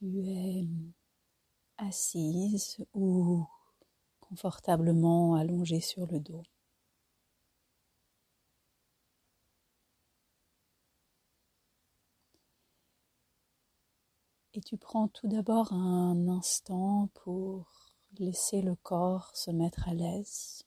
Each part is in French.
Tu es assise ou confortablement allongée sur le dos. Et tu prends tout d'abord un instant pour laisser le corps se mettre à l'aise.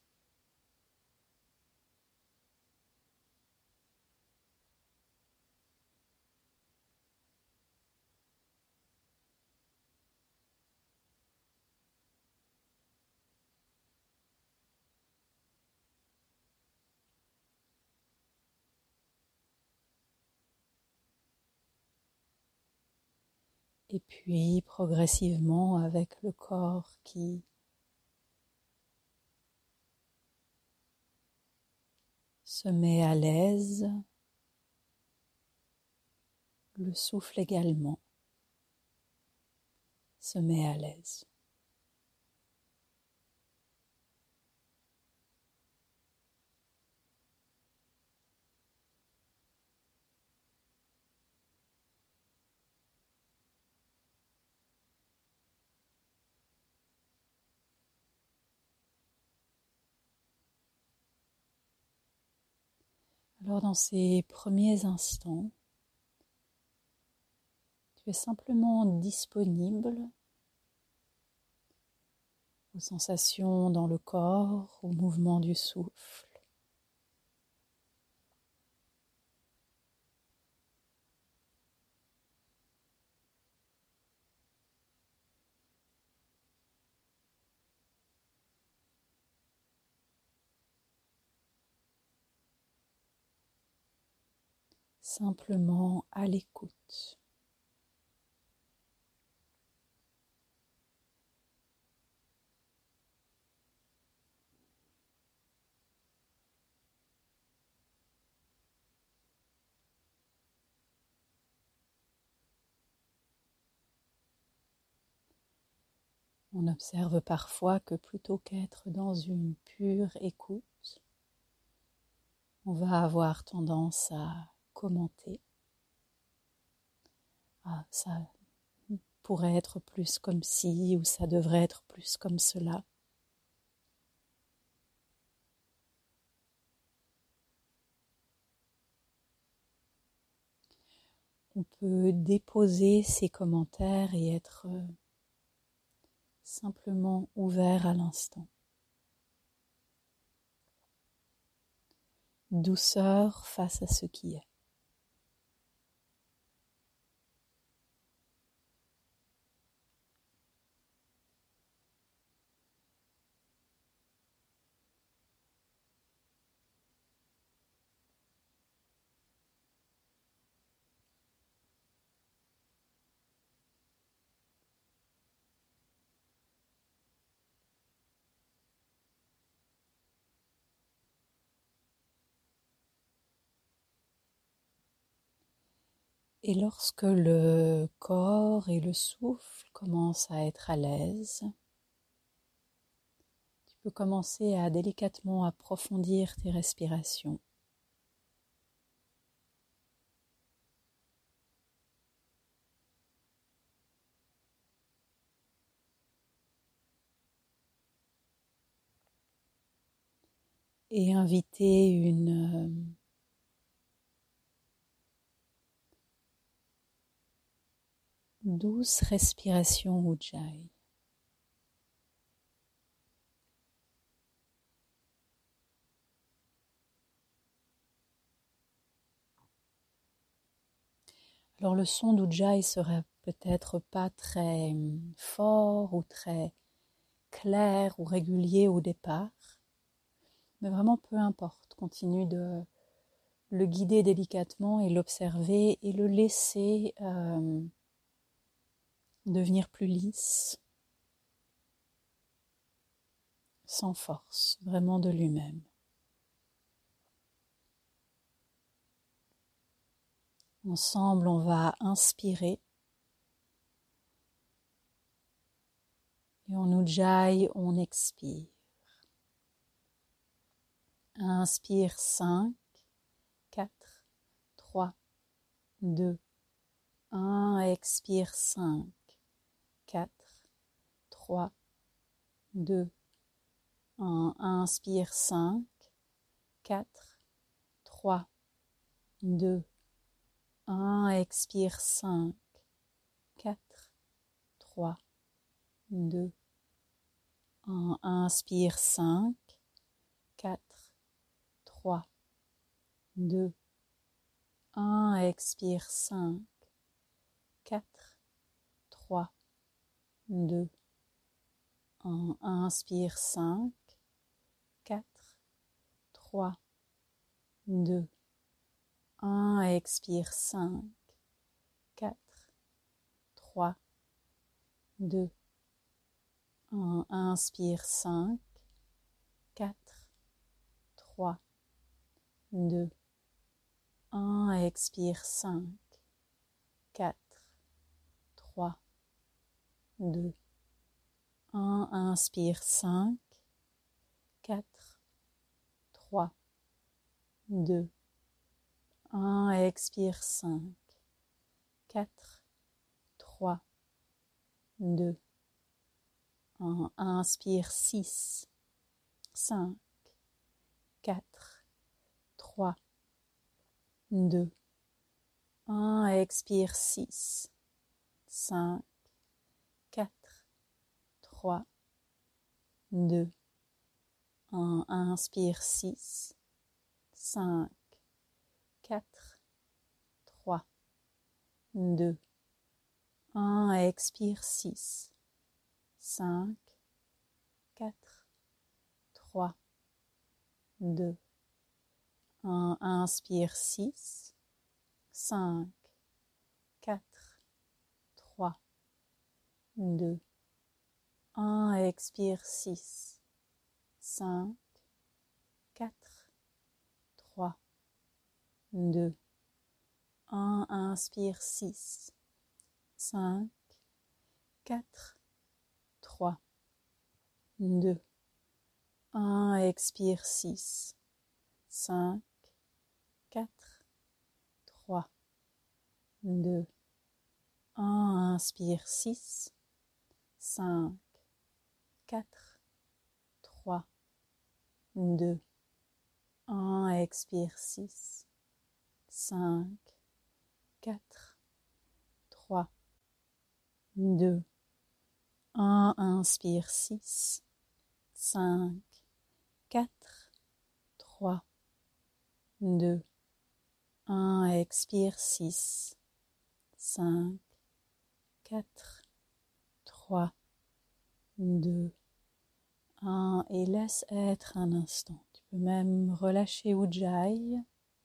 Et puis progressivement avec le corps qui se met à l'aise, le souffle également se met à l'aise. Alors dans ces premiers instants, tu es simplement disponible aux sensations dans le corps, au mouvement du souffle. Simplement à l'écoute. On observe parfois que plutôt qu'être dans une pure écoute, on va avoir tendance à commenter. Ah, ça pourrait être plus comme ci ou ça devrait être plus comme cela. On peut déposer ces commentaires et être simplement ouvert à l'instant. Douceur face à ce qui est. Et lorsque le corps et le souffle commencent à être à l'aise, tu peux commencer à délicatement approfondir tes respirations. Et inviter une douce respiration Ujjayi. Alors le son d'Ujjayi sera peut-être pas très fort ou très clair ou régulier au départ, mais vraiment peu importe, continue de le guider délicatement et l'observer et le laisser devenir plus lisse, sans force, vraiment de lui-même. Ensemble, on va inspirer et en Ujjayi, on expire. Inspire 5, 4, 3, 2, 1, expire 5, 3, 2, 1. Inspire 5, 4, 3, 2, 1. Expire 5, 4, 3, 2, 1. Inspire 5, 4, 3, 2, 1. Expire 5, 4, 3, 2, 1. Inspire 5, 4, 3, 2, 1. Expire 5, 4, 3, 2, 1. Inspire 5, 4, 3, 2, 1. Expire 5, 4, 3, 2, 1. Inspire 5, 4, 3, 2, 1. Expire 5, 4, 3, 2, 1. Inspire 6, 5, 4, 3, 2, 1. Expire 6, 5, 4, 3, 2, 1. Inspire 6, 5, 4, 3, 2, 1. Expire 6, 5, 4, 3, 2, 1. Inspire 6, 5, 4, 3, 2, 1. Expire 6, 5, 4, 3, 2, 1. Inspire 6, 5, 4, 3, 2, 1. Expire 6, 5, 4, 3, 2, 1. Inspire 6, 5, 4, 3, 2, 1. Expire 6, 5, 4, 3, 2, 1. Inspire 6, 5, 4, 3, 2, 1. Expire 6, 5, 4, 3, 2, 1. Et laisse être un instant. Tu peux même relâcher Ujjayi.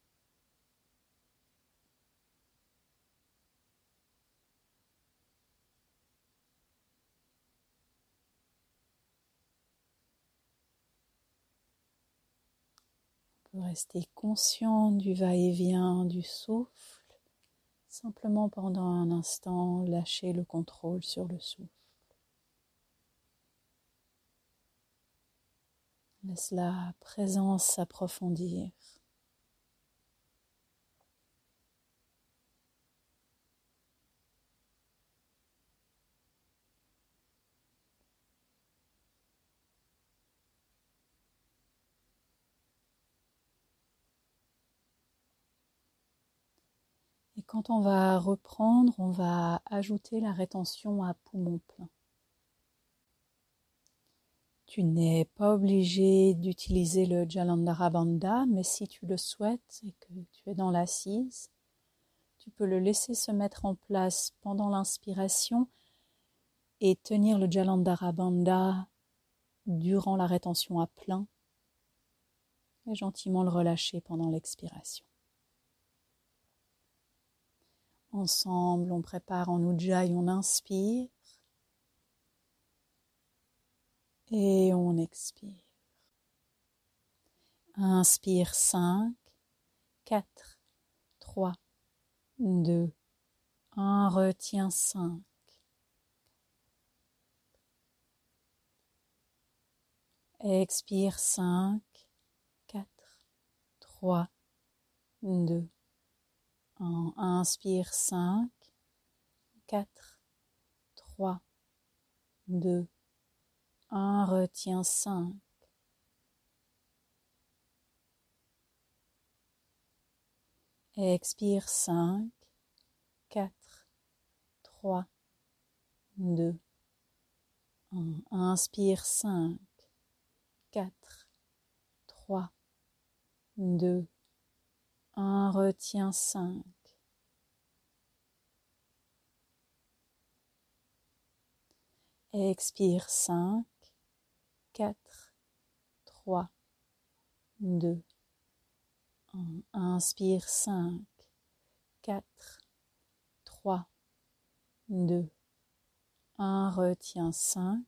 On peut rester conscient du va-et-vient du souffle. Simplement pendant un instant, lâcher le contrôle sur le souffle. Laisse la présence s'approfondir. Et quand on va reprendre, on va ajouter la rétention à poumon plein. Tu n'es pas obligé d'utiliser le Jalandhara Bandha, mais si tu le souhaites et que tu es dans l'assise, tu peux le laisser se mettre en place pendant l'inspiration et tenir le Jalandhara Bandha durant la rétention à plein et gentiment le relâcher pendant l'expiration. Ensemble, on prépare en Ujjayi, on inspire et on expire. Inspire 5, 4, 3, 2, 1. Retiens 5. Expire 5, 4, 3, 2, 1. Inspire 5, 4, 3, 2, 1, retiens 5. Expire 5, 4, 3, 2, 1. Inspire 5, 4, 3, 2, 1. Retiens 5. Expire 5, 4, 3, 2, 1. Inspire 5, 4, 3, 2, 1. Retiens 5.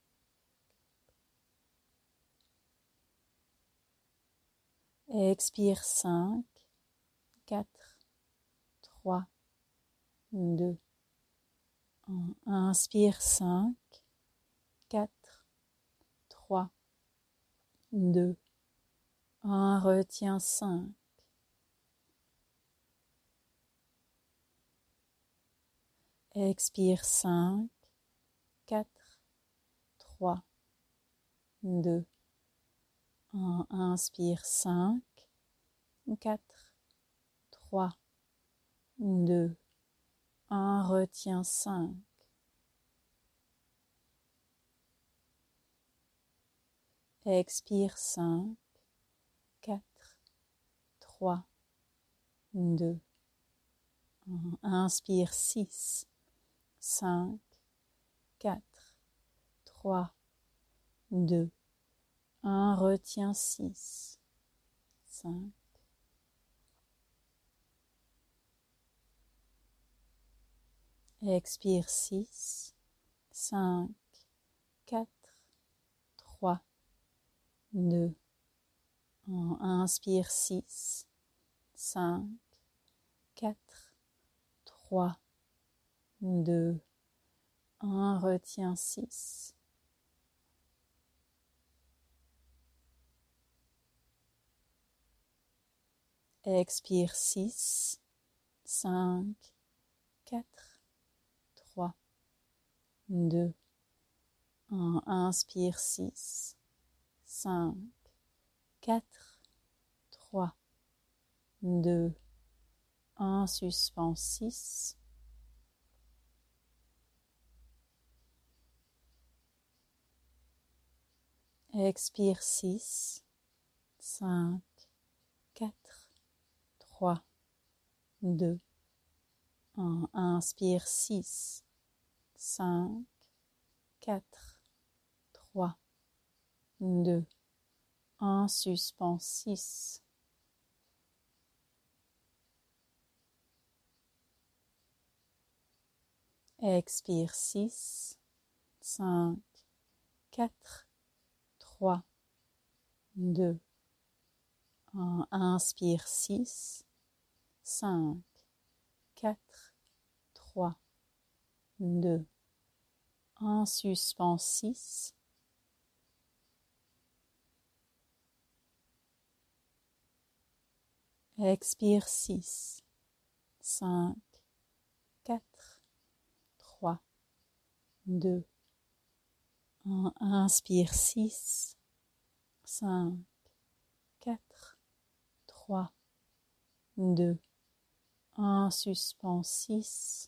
Expire 5, 4, 3, 2, 1. Inspire 5, 4, 3, 2, 1. Retiens 5. Expire 5, 4, 3, 2, 1. Inspire 5, 4, 3, 2, 1. Retiens 5. Expire 5, 4, 3, 2, 1. Inspire 6, 5, 4, 3, 2, 1. Retiens 6, 5. Expire 6, 5, 4, 3, 2, 1. Inspire 6, 5, 4, 3, 2, 1. Retiens 6. Expire 6, 5, 4, 3, 2, 1. Inspire 6, 5, 4, 3, 2, 1. Suspends 6. Expire 6, 5, 4, 3, 2, 1. Inspire 6, 5, 4, 3, 2, 1. Suspends 6. Expire 6, 5, 4, 3, 2, 1. Inspire 6, 5, 4, 3, 2, 1. Suspends 6. Expire 6, 5, 4, 3, 2, 1. Inspire 6, 5, 4, 3, 2, 1. Suspends 6.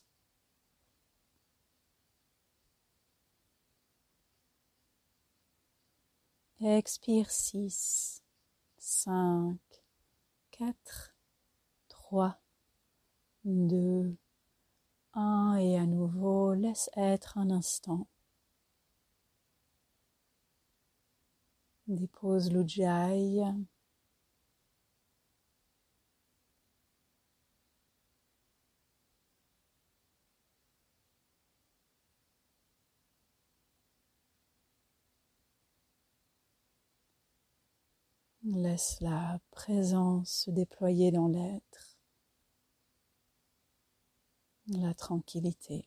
Expire 6, 5, 4, 3, 2, 1. Et à nouveau, laisse être un instant. Dépose l'Ujjayi. Laisse la présence se déployer dans l'être, la tranquillité.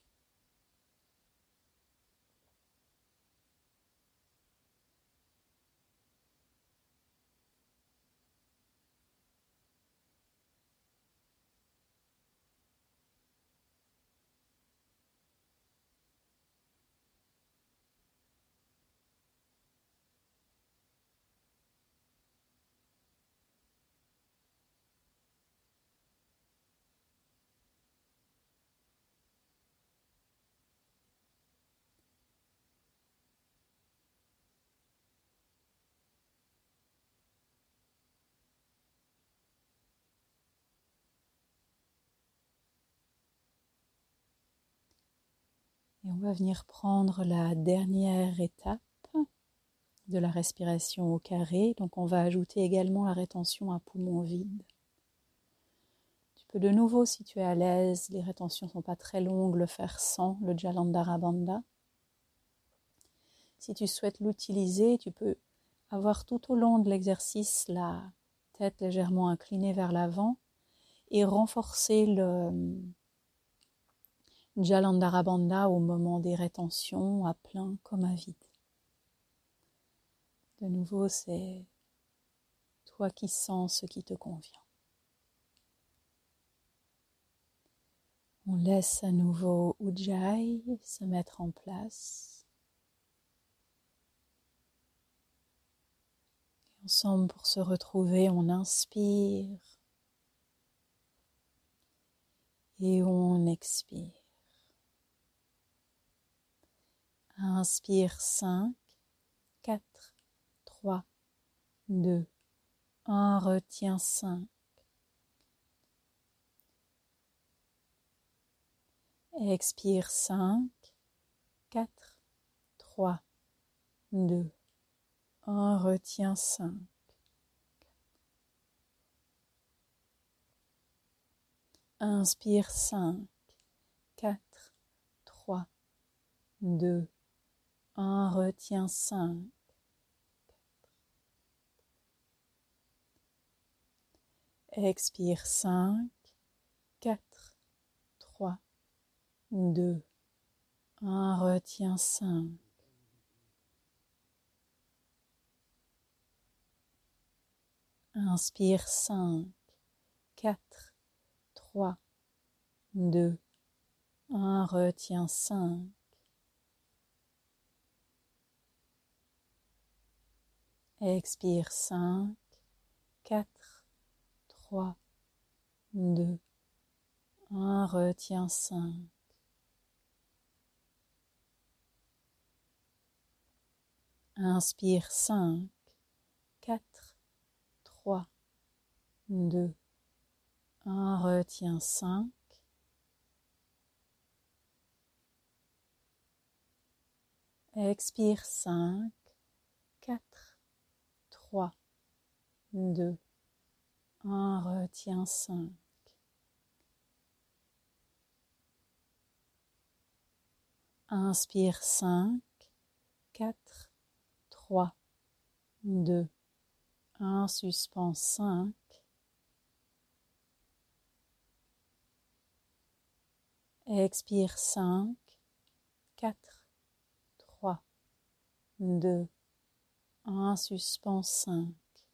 on va venir prendre la dernière étape de la respiration au carré. Donc on va ajouter également la rétention à poumon vide. Tu peux de nouveau, si tu es à l'aise, les rétentions ne sont pas très longues, le faire sans le Jalandhara Bandha. Si tu souhaites l'utiliser, tu peux avoir tout au long de l'exercice la tête légèrement inclinée vers l'avant et renforcer le Jalandhara Bandha au moment des rétentions, à plein comme à vide. De nouveau, c'est toi qui sens ce qui te convient. On laisse à nouveau Ujjayi se mettre en place. Et ensemble, pour se retrouver, on inspire et on expire. Inspire 5, 4, 3, 2, 1, retiens 5. Expire 5, 4, 3, 2, 1, retiens 5. Inspire 5, 4, 3, 2, 1, retiens 5. Expire 5, 4, 3, 2, 1, retiens 5. Inspire 5, 4, 3, 2, 1, retiens 5. Expire 5, 4, 3, 2, 1, retiens 5. Inspire 5, 4, 3, 2, 1, retiens 5. Expire 5, 4, 3, 2, 1, retiens 5. Inspire 5, 4, 3, 2, 1, suspends 5. Expire 5, 4, 3, 2, 1, suspends 5.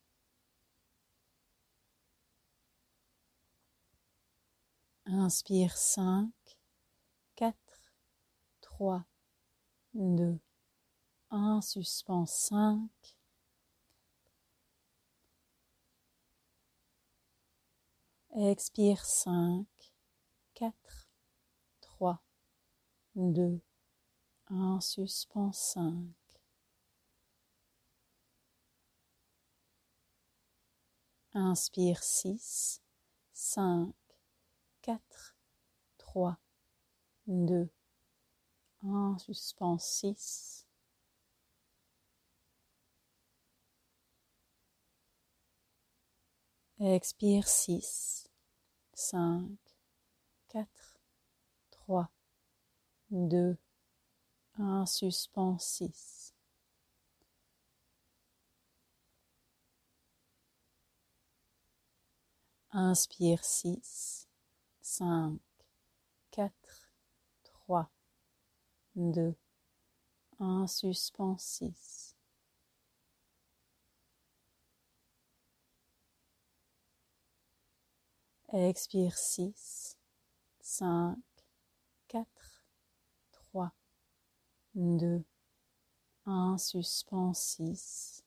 Inspire 5, 4, 3, 2, 1, suspends 5. Expire 5, 4, 3, 2, 1, suspends 5. Inspire 6, 5, 4, 3, 2, 1, suspends 6. Expire 6, 5, 4, 3, 2, 1, suspends 6. Inspire 6, 5, 4, 3, 2, 1, suspends 6. Expire 6, 5, 4, 3, 2, 1, suspends 6.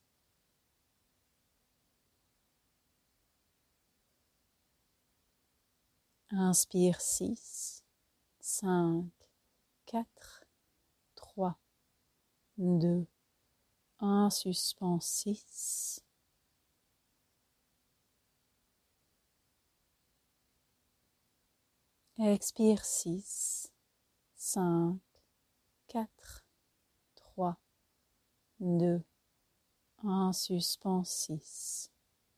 Inspire 6, 5, 4, 3, 2, 1, suspends 6. Expire 6, 5, 4, 3, 2, 1, suspends 6.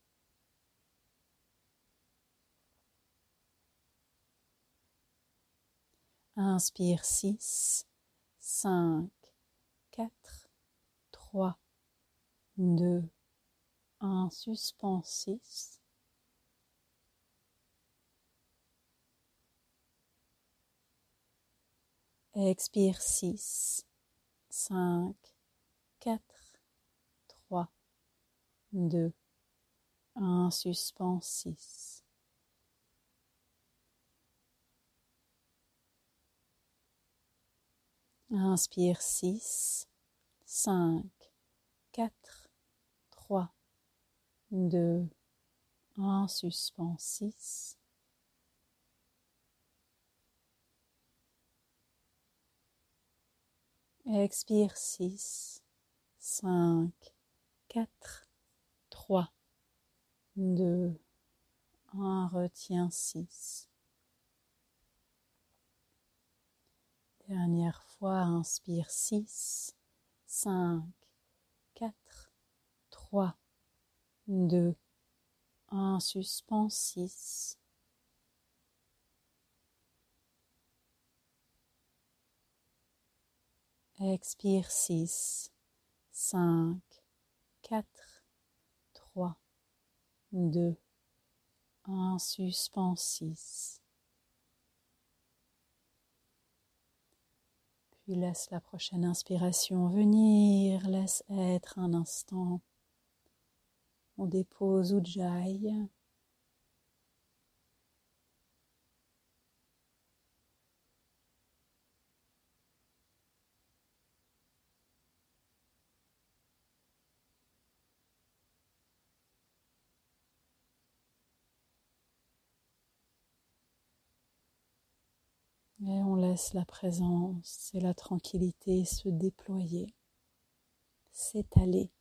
Inspire 6, 5, 4, 3, 2, 1, suspends 6. Expire 6, 5, 4, 3, 2, 1, suspends 6. Inspire 6, 5, 4, 3, 2, 1, suspends 6. Expire 6, 5, 4, 3, 2, 1, retiens 6. Dernière fois, inspire 6, 5, 4, 3, 2, 1, suspends 6. Expire 6, 5, 4, 3, 2, 1, suspends 6. Puis laisse la prochaine inspiration venir, laisse être un instant. On dépose Ujjayi. Et on laisse la présence et la tranquillité se déployer, s'étaler.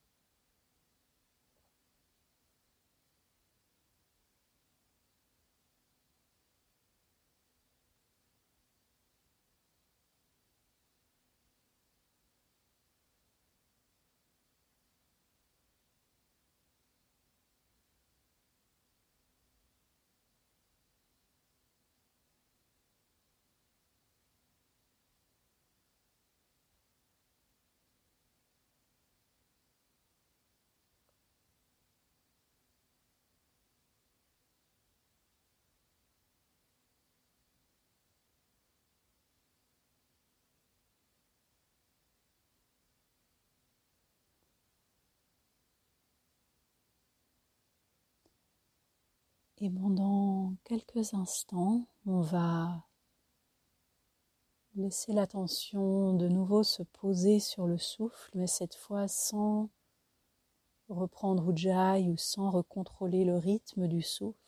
Et pendant quelques instants, on va laisser l'attention de nouveau se poser sur le souffle, mais cette fois sans reprendre Ujjayi ou sans recontrôler le rythme du souffle.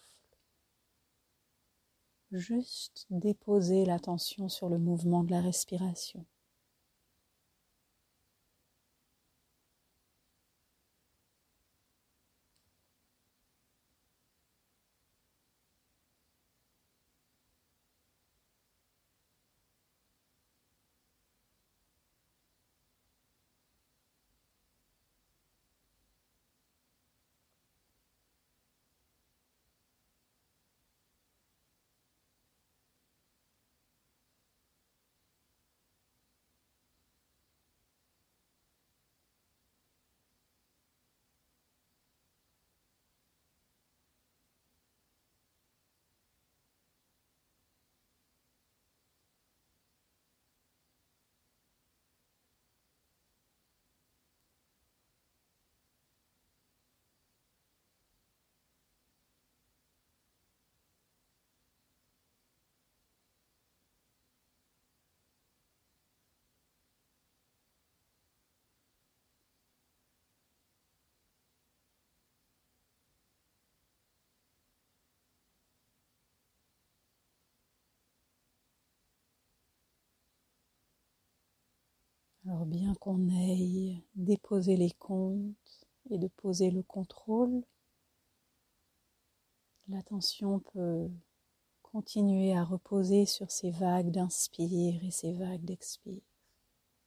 Juste déposer l'attention sur le mouvement de la respiration. Alors bien qu'on ait déposé les comptes et de poser le contrôle, l'attention peut continuer à reposer sur ces vagues d'inspire et ces vagues d'expire.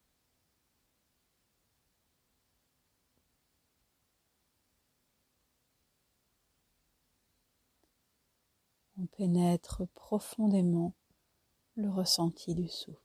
On pénètre profondément le ressenti du souffle.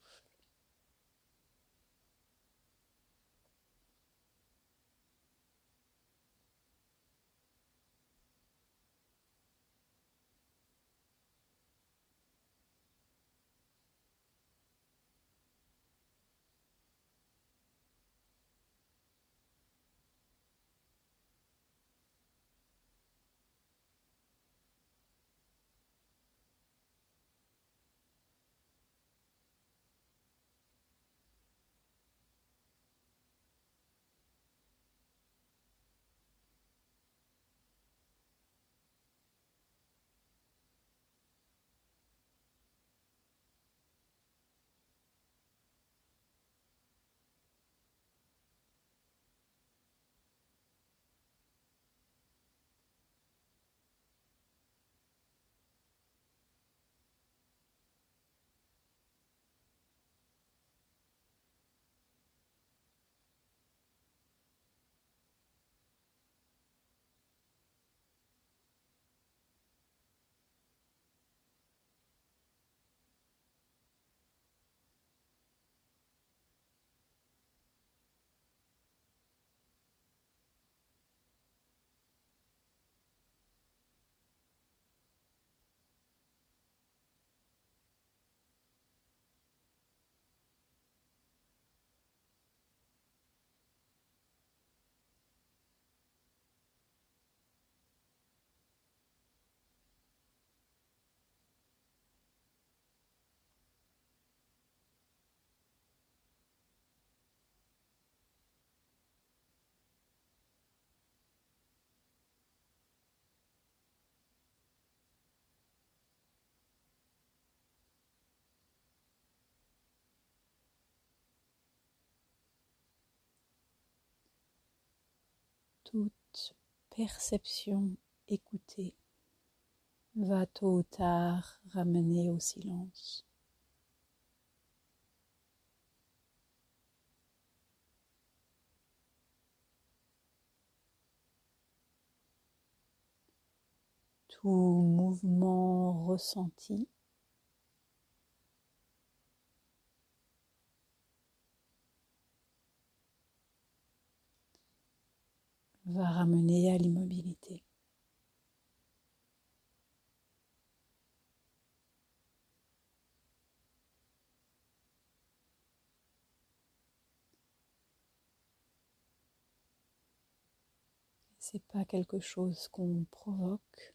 Toute perception écoutée va tôt ou tard ramener au silence. Tout mouvement ressenti va ramener à l'immobilité. C'est pas quelque chose qu'on provoque.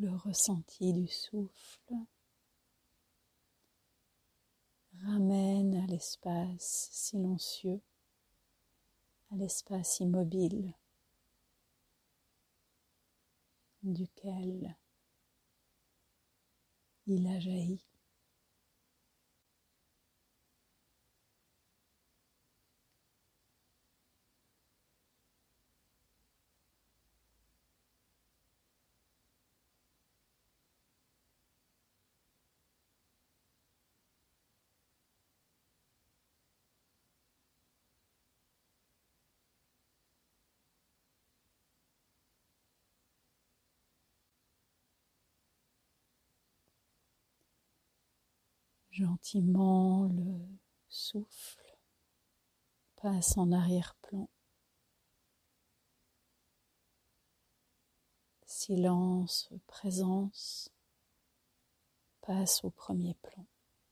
le ressenti du souffle. Ramène à l'espace silencieux, à l'espace immobile duquel il a jailli. Gentiment, le souffle passe en arrière-plan. Silence, présence passe au premier plan.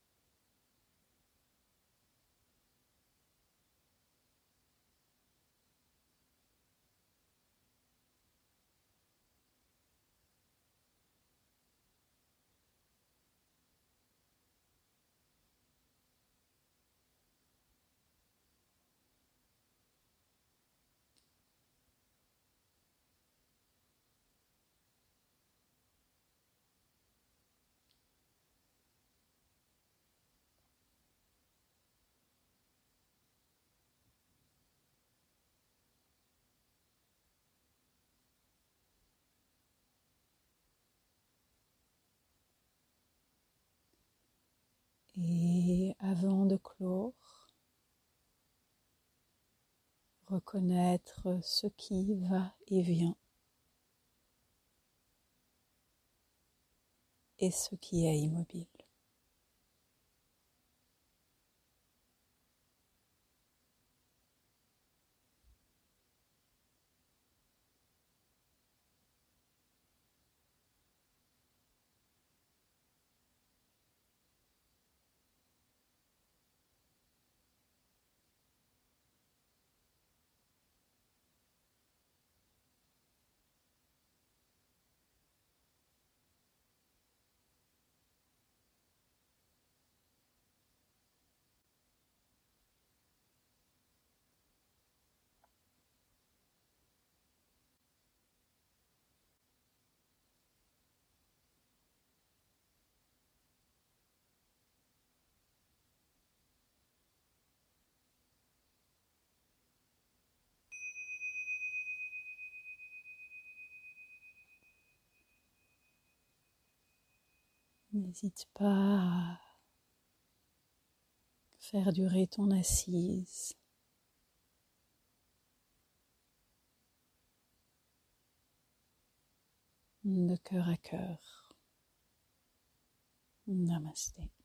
Et avant de clore, reconnaître ce qui va et vient et ce qui est immobile. N'hésite pas à faire durer ton assise. De cœur à cœur. Namasté.